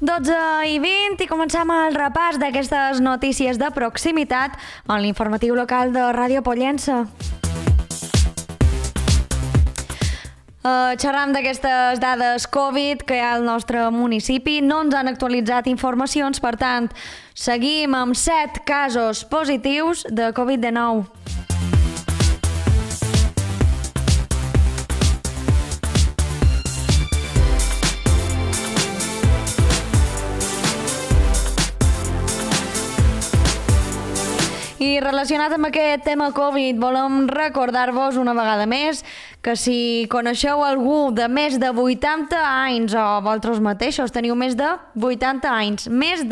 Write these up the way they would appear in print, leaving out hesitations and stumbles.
12:20 i començam el repàs d'aquestes notícies de proximitat en l'informatiu local de Ràdio Pollença. Xerram d'aquestes dades Covid que hi ha al nostre municipi. No ens han actualitzat informacions, per tant, seguim amb 7 casos positius de Covid-19. I relacionat amb aquest tema Covid, volem recordar-vos una vegada més que si coneixeu algú de més de 80 anys o vosaltres mateixos teniu més de 80 anys,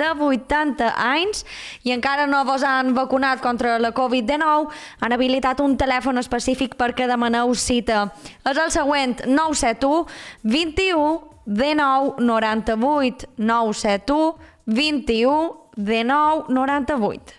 i encara no vos han vacunat contra la Covid-19, han habilitat un telèfon específic perquè demaneu cita. És el següent: 971 21 19 98, 971 21 19 98.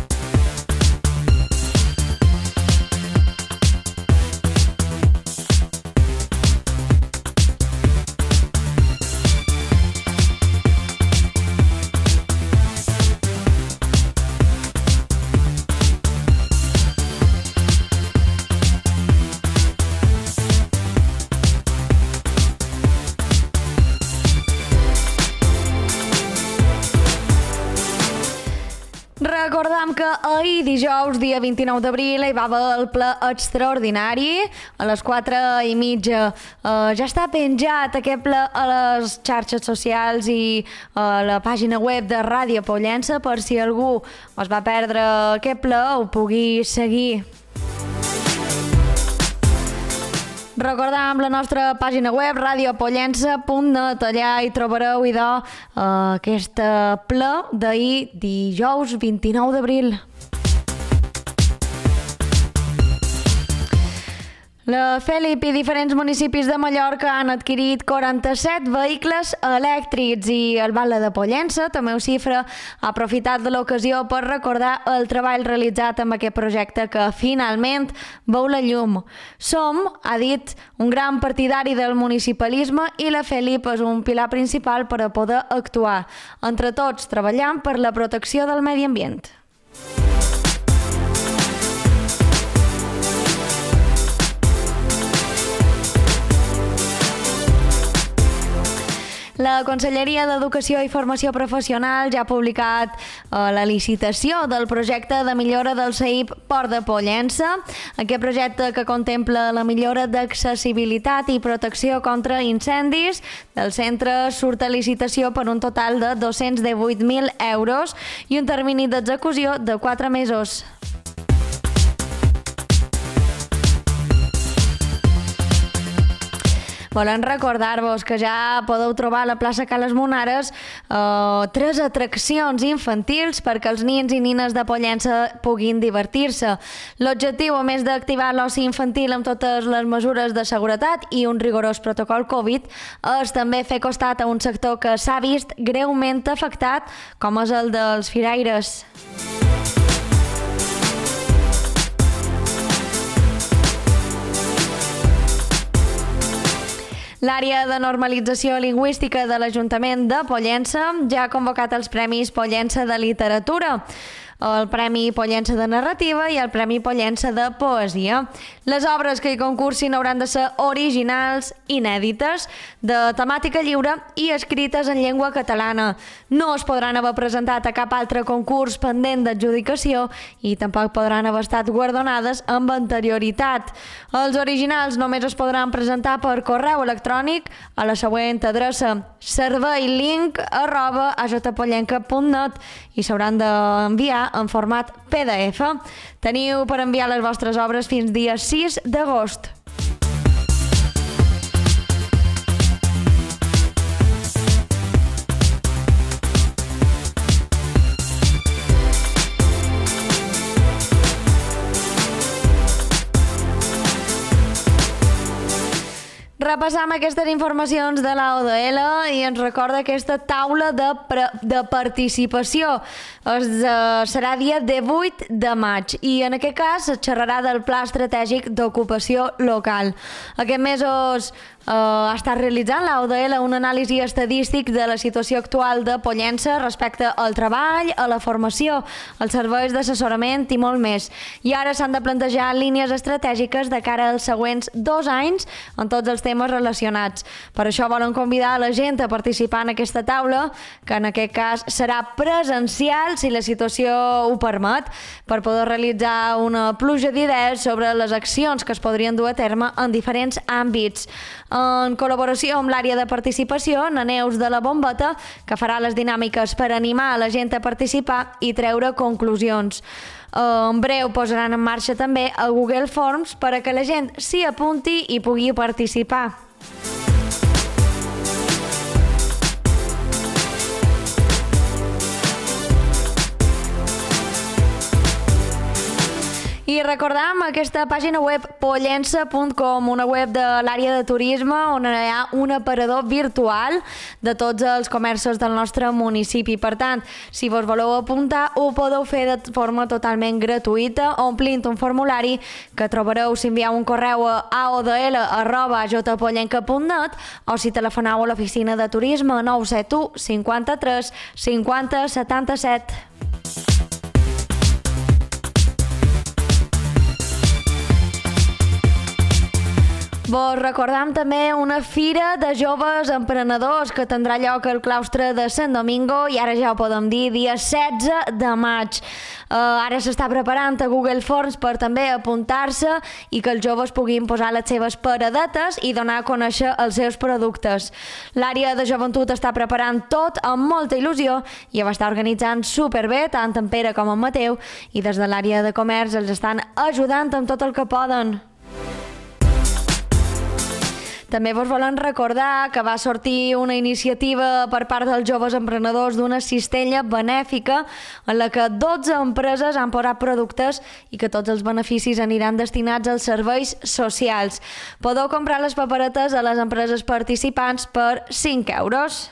Recordam que ahir, dijous, dia 29 d'abril, hi va haver el ple extraordinari a les 4:30. Ja està penjat aquest ple a les xarxes socials i a la pàgina web de Ràdio Pollença per si algú es va perdre aquest ple ho pugui seguir. Recordam la nostra pàgina web radiopollença.net. Allà hi trobareu aquest ple d'ahir, dijous 29 d'abril. La Felip i diferents municipis de Mallorca han adquirit 47 vehicles elèctrics i el Batlle de Pollença, també ho xifra, ha aprofitat de l'ocasió per recordar el treball realitzat amb aquest projecte que finalment veu la llum. Som, ha dit, un gran partidari del municipalisme i la Felip és un pilar principal per a poder actuar. Entre tots treballant per la protecció del medi ambient. La Conselleria d'Educació i Formació Professional ja ha publicat la licitació del projecte de millora del CEIP Port de Pollença. Aquest projecte que contempla la millora d'accessibilitat i protecció contra incendis del centre surt a licitació per un total de 218.000 euros i un termini d'execució de 4 mesos. Volem recordar-vos que ja podeu trobar a la plaça Ca les Monares 3 atraccions infantils perquè els nins i nines de Pollença puguin divertir-se. L'objectiu, a més d'activar l'oci infantil amb totes les mesures de seguretat i un rigorós protocol Covid, és també fer costat a un sector que s'ha vist greument afectat, com és el dels firaires. L'àrea de normalització lingüística de l'Ajuntament de Pollença ja ha convocat els Premis Pollença de Literatura, el Premi Pollença de Narrativa i el Premi Pollença de Poesia. Les obres que hi concursin hauran de ser originals, inèdites, de temàtica lliure i escrites en llengua catalana. No es podran haver presentat a cap altre concurs pendent d'adjudicació i tampoc podran haver estat guardonades amb anterioritat. Els originals només es podran presentar per correu electrònic a la següent adreça: serveilink@ajpollenca.net i s'hauran d'enviar en format PDF. Teniu per enviar les vostres obres fins dia 6 d'agost. Repassam aquestes informacions de la ODL i ens recorda aquesta taula de participació. Serà dia 18 de maig i en aquest cas es xerrarà del Pla Estratègic d'Ocupació Local. Aquests mesos ha estat realitzant l'AODL un anàlisi estadístic de la situació actual de Pollença respecte al treball, a la formació, als serveis d'assessorament i molt més. I ara s'han de plantejar línies estratègiques de cara als següents 2 anys en tots els temes relacionats. Per això volen convidar a la gent a participar en aquesta taula, que en aquest cas serà presencial si la situació ho permet, per poder realitzar una pluja d'idees sobre les accions que es podrien dur a terme en diferents àmbits. En col·laboració amb l'àrea de participació, na Neus de la Bombeta, que farà les dinàmiques per animar a la gent a participar i treure conclusions. En breu posaran en marxa també el Google Forms per a que la gent s'hi apunti i pugui participar. I recordam aquesta pàgina web pollença.com, una web de l'àrea de turisme on hi ha un aparador virtual de tots els comerços del nostre municipi. Per tant, si vos voleu apuntar, ho podeu fer de forma totalment gratuïta, omplint un formulari que trobareu si envieu un correu a aodl@jpollenca.net o si telefoneu a l'oficina de turisme 971 53 50 77. Vos recordam també una fira de joves emprenedors que tindrà lloc al claustre de Sant Domingo i ara ja ho podem dir, dia 16 de maig. Ara s'està preparant a Google Forms per també apuntar-se i que els joves puguin posar les seves paradetes i donar a conèixer els seus productes. L'àrea de joventut està preparant tot amb molta il·lusió i ho està organitzant superbé, tant en Pere com en Mateu, i des de l'àrea de comerç els estan ajudant amb tot el que poden. També vos volen recordar que va sortir una iniciativa per part dels joves emprenedors d'una cistella benèfica en la que 12 empreses han posat productes i que tots els beneficis aniran destinats als serveis socials. Podeu comprar les paperetes a les empreses participants per 5 euros.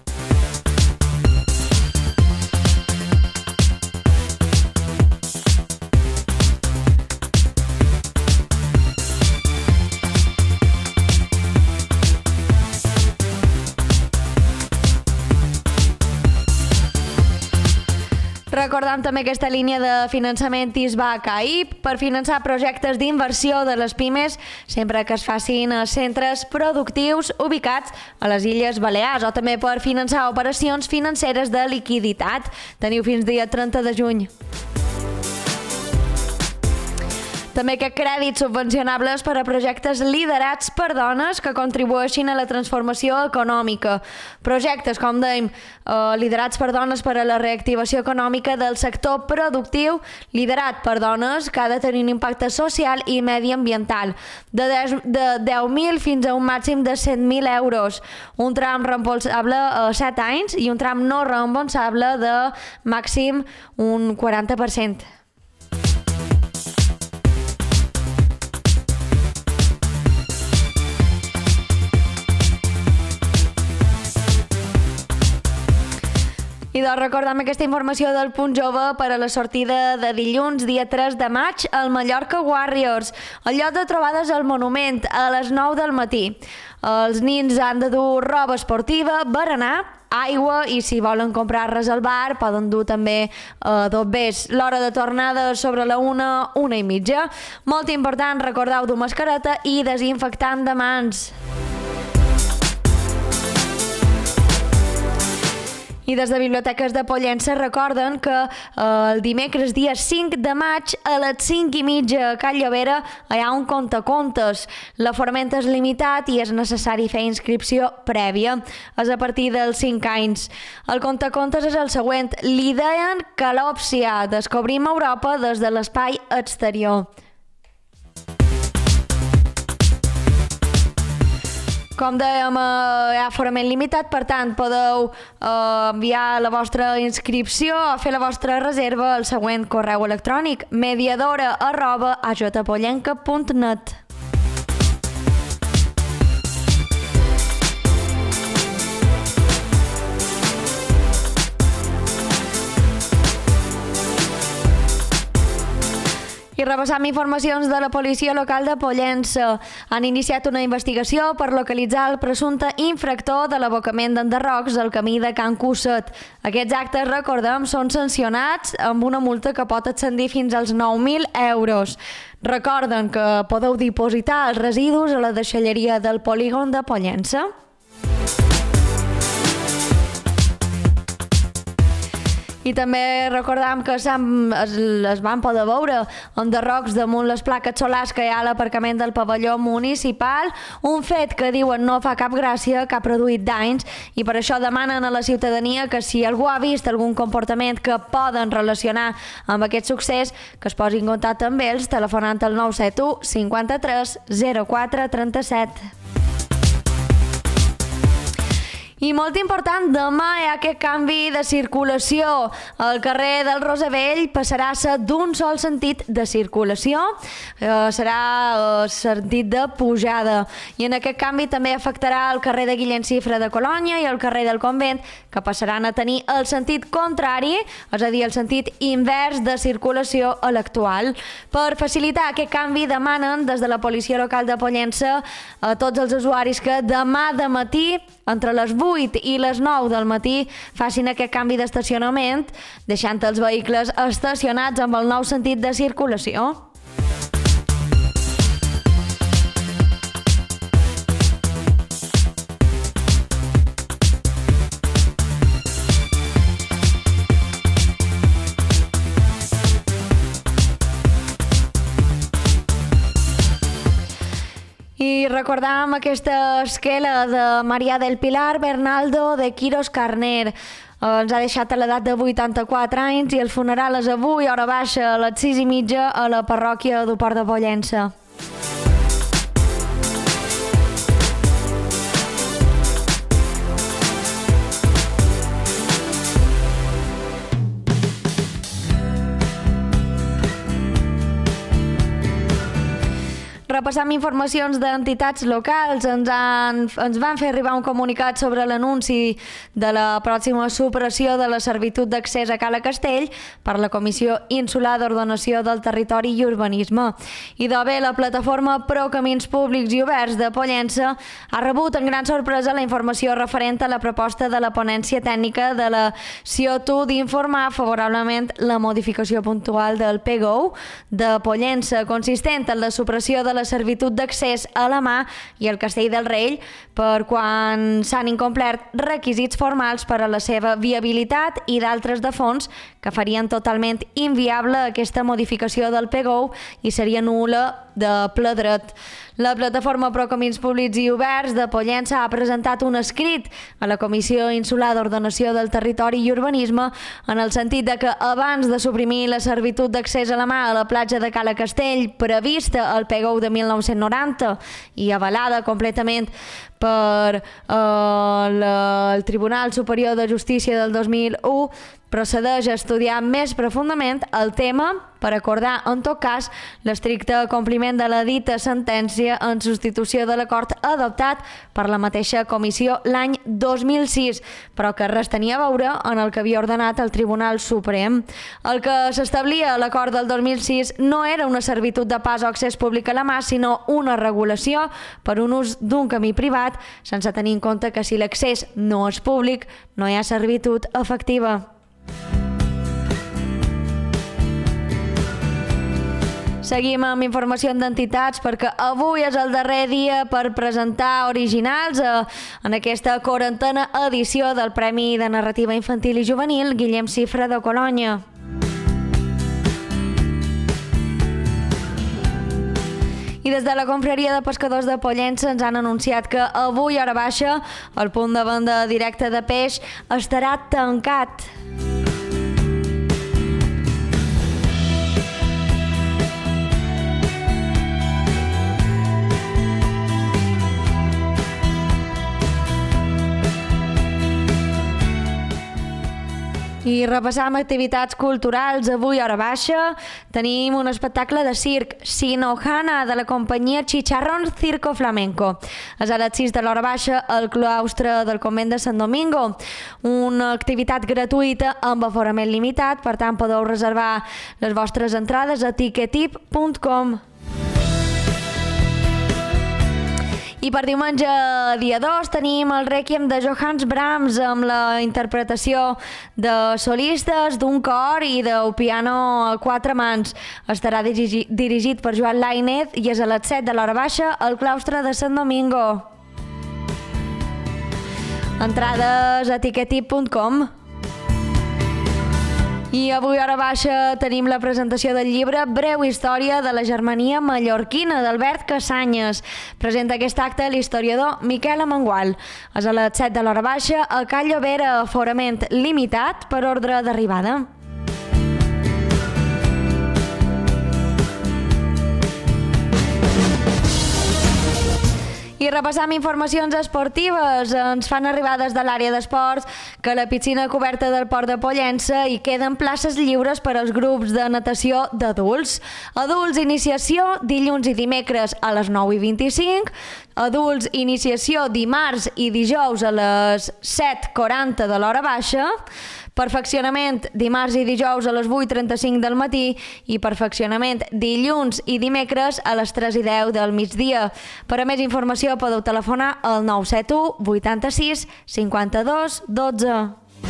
Recordam també aquesta línia de finançament ISBA-CAIP per finançar projectes d'inversió de les pimes sempre que es facin a centres productius ubicats a les Illes Balears o també per finançar operacions financeres de liquiditat. Teniu fins dia 30 de juny. També que crèdits subvencionables per a projectes liderats per dones que contribueixin a la transformació econòmica. Projectes, com dèiem, liderats per dones per a la reactivació econòmica del sector productiu, liderat per dones que ha de tenir un impacte social i mediambiental, de 10.000 fins a un màxim de 100.000 euros. Un tram reembolsable a 7 anys i un tram no reembolsable de màxim un 40%. I doncs recordem aquesta informació del Punt Jove per a la sortida de dilluns, dia 3 de maig, al Mallorca Warriors. El lloc de trobada és el Monument, a les 9 del matí. Els nins han de dur roba esportiva, berenar, aigua i si volen comprar res al bar poden dur també dobbers. L'hora de tornada sobre la 1:30. Molt important, recordeu dur mascareta i desinfectant de mans. I des de Biblioteques de Pollença recorden que el dimecres dia 5 de maig a les 5:30 a Cal Llovera hi ha un contacontes. L'aforament és limitat i és necessari fer inscripció prèvia. És a partir dels 5 anys. El contacontes és el següent. Li deien calòpsia. Descobrim Europa des de l'espai exterior. Com dèiem, hi ha aforament limitat, per tant, podeu enviar la vostra inscripció o fer la vostra reserva al següent correu electrònic mediadora@ajpollenca.net. I I repassant informacions de la policia local de Pollença, han iniciat una investigació per localitzar el presumpte infractor de l'abocament d'enderrocs al camí de Can Cusset. Aquests actes, recordem, són sancionats amb una multa que pot ascendir fins als 9.000 euros. Recorden que podeu dipositar els residus a la deixalleria del polígon de Pollença. I també recordam que es van poder veure enderrocs damunt les plaques solars que hi ha a l'aparcament del pavelló municipal, un fet que diuen no fa cap gràcia, que ha produït danys, i per això demanen a la ciutadania que si algú ha vist algun comportament que poden relacionar amb aquest succés, que es posi en contacte amb ells telefonant al 971 53 04 37. I molt important, demà hi ha aquest canvi de circulació. El carrer del Rosavell passarà a ser d'un sol sentit de circulació, serà el sentit de pujada. I en aquest canvi també afectarà el carrer de Guillem Cifra de Colònia i el carrer del Convent, que passaran a tenir el sentit contrari, és a dir, el sentit invers de circulació a l'actual. Per facilitar aquest canvi, demanen des de la policia local de Pollença a tots els usuaris que demà de matí, entre les 8 i les 9 del matí, facin aquest canvi d'estacionament, deixant els vehicles estacionats amb el nou sentit de circulació. I recordàvem aquesta esquela de Maria del Pilar Bernaldo de Quiros Carner. Ens ha deixat a l'edat de 84 anys i el funeral és avui, hora baixa, a les 6:30 a la parròquia del Port de Pollença. Repassam informacions d'entitats locals. Ens van fer arribar un comunicat sobre l'anunci de la pròxima supressió de la servitud d'accés a Cala Castell per la Comissió Insular d'Ordenació del Territori i Urbanisme. I de bé, la plataforma Pro Camins Públics i Oberts de Pollença ha rebut en gran sorpresa la informació referent a la proposta de la ponència tècnica de la CIOTU d'informar favorablement la modificació puntual del PGO de Pollença, consistent en la supressió de la servitud d'accés a la mà i al Castell del Rei per quan s'han incomplert requisits formals per a la seva viabilitat i d'altres de fons que farien totalment inviable aquesta modificació del PGO i seria nul·la de ple dret. La plataforma Pro Camins Públics i Oberts de Pollença ha presentat un escrit a la Comissió Insular d'Ordenació del Territori i Urbanisme en el sentit de que abans de suprimir la servitud d'accés a la mà a la platja de Cala Castell prevista al PGO de 1990 i avalada completament per el Tribunal Superior de Justícia del 2001, procedeix a estudiar més profundament el tema per acordar, en tot cas, l'estricte compliment de la dita sentència en substitució de l'acord adoptat per la mateixa comissió l'any 2006, però que res tenia a veure en el que havia ordenat el Tribunal Suprem. El que s'establia a l'acord del 2006 no era una servitud de pas o accés públic a la mà, sinó una regulació per un ús d'un camí privat, sense tenir en compte que si l'accés no és públic, no hi ha servitud efectiva. Seguim amb informació d'entitats perquè avui és el darrer dia per presentar originals en aquesta 40a edició del Premi de Narrativa Infantil i Juvenil Guillem Cifra de Colònia. I des de la Confraria de Pescadors de Pollença ens han anunciat que avui, hora baixa, el punt de venda directe de peix estarà tancat. I repassam activitats culturals. Avui, a hora baixa, tenim un espectacle de circ, Sinohana, de la companyia Chicharrón Circo Flamenco. És a les 6 de l'hora baixa al claustre del convent de Sant Domingo. Una activitat gratuïta amb aforament limitat, per tant podeu reservar les vostres entrades a ticketip.com. I per diumenge, dia 2, tenim el Rèquiem de Johannes Brahms amb la interpretació de solistes, d'un cor i d'un piano a 4 mans. Estarà dirigit per Joan Lainez i és a les 7 de l'hora baixa al claustre de Sant Domingo. Entrades a ticketip.com. I avui, a hora baixa, tenim la presentació del llibre Breu història de la Germania mallorquina, d'Albert Cassanyes. Presenta aquest acte l'historiador Miquel Amengual. És a les 7 de l'hora baixa a Cal Llobera, aforament limitat per ordre d'arribada. I repassam informacions esportives. Ens fan arribar des de l'àrea d'esports que a la piscina coberta del Port de Pollença hi queden places lliures per als grups de natació d'adults. Adults, iniciació dilluns i dimecres a les 9:25. Adults, iniciació dimarts i dijous a les 7:40 de l'hora baixa. Perfeccionament dimarts i dijous a les 8:35 del matí i perfeccionament dilluns i dimecres a les 3:10 del migdia. Per a més informació podeu telefonar al 971 86 52 12.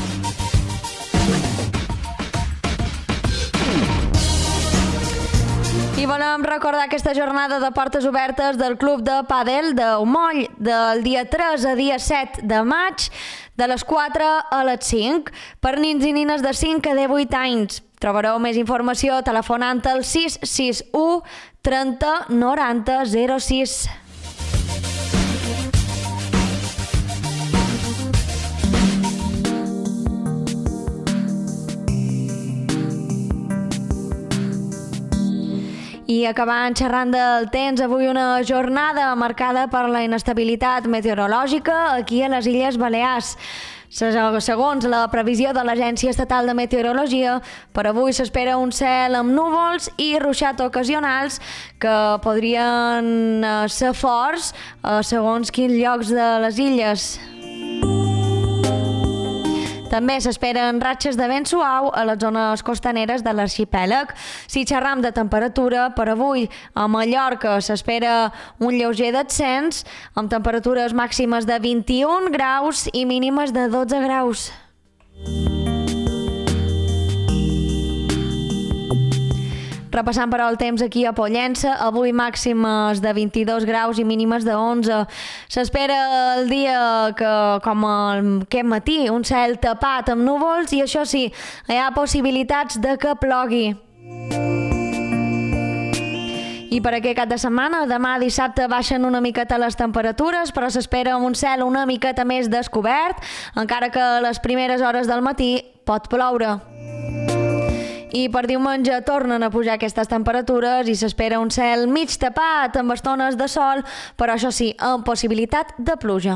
I volem recordar aquesta jornada de portes obertes del Club de Pàdel d'Umoll del dia 3 a dia 7 de maig de les 4 a les 5 per nins i nines de 5 a 18 anys. Trobareu més informació telefonant al 661 30 90 06. I acabant xerrant del temps, avui una jornada marcada per la inestabilitat meteorològica aquí a les Illes Balears. Segons la previsió de l'Agència Estatal de Meteorologia, per avui s'espera un cel amb núvols i ruixats ocasionals que podrien ser forts segons quins llocs de les illes. També s'esperen ratxes de vent suau a les zones costaneres de l'arxipèlag. Si xerram de temperatura, per avui a Mallorca s'espera un lleuger descens, amb temperatures màximes de 21 graus i mínimes de 12 graus. Repassant però el temps aquí a Pollença, avui màximes de 22 graus i mínimes de 11. S'espera el dia que, com aquest matí, un cel tapat amb núvols i això sí, hi ha possibilitats de que plogui. I per aquest cap de setmana, demà dissabte baixen una miqueta les temperatures, però s'espera un cel una miqueta més descobert, encara que a les primeres hores del matí pot ploure. I per diumenge tornen a pujar aquestes temperatures i s'espera un cel mig tapat amb estones de sol, però això sí, amb possibilitat de pluja.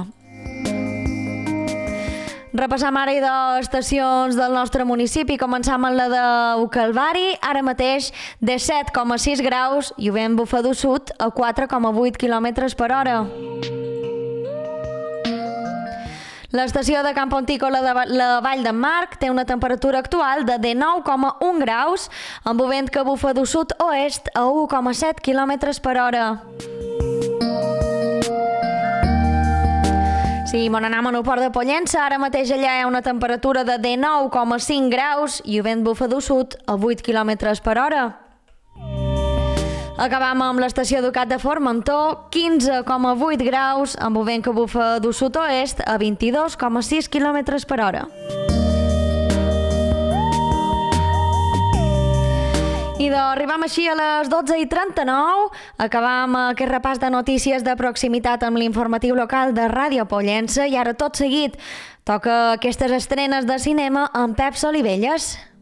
Repassam ara estacions del nostre municipi. Començam amb la de Calvari, ara mateix de 7,6 graus i vent bufador sud a 4,8 km per hora. L'estació de Camp Pontícola de la Vall d'en Marc té una temperatura actual de 19,1 graus amb vent que bufa du sud-oest a 1,7 km per hora. Si mon anam al port de Pollença, ara mateix allà hi ha una temperatura de 19,5 graus i vent bufa du sud a 8 km per hora. Acabam amb l'estació Ducat de Formentor, 15,8 graus, amb vent que bufa du sud-oest a 22,6 km per hora. I arribam així a les 12:39, acabam aquest repàs de notícies de proximitat amb l'informatiu local de Ràdio Pollença i ara tot seguit toca aquestes estrenes de cinema amb Pep Solivelles.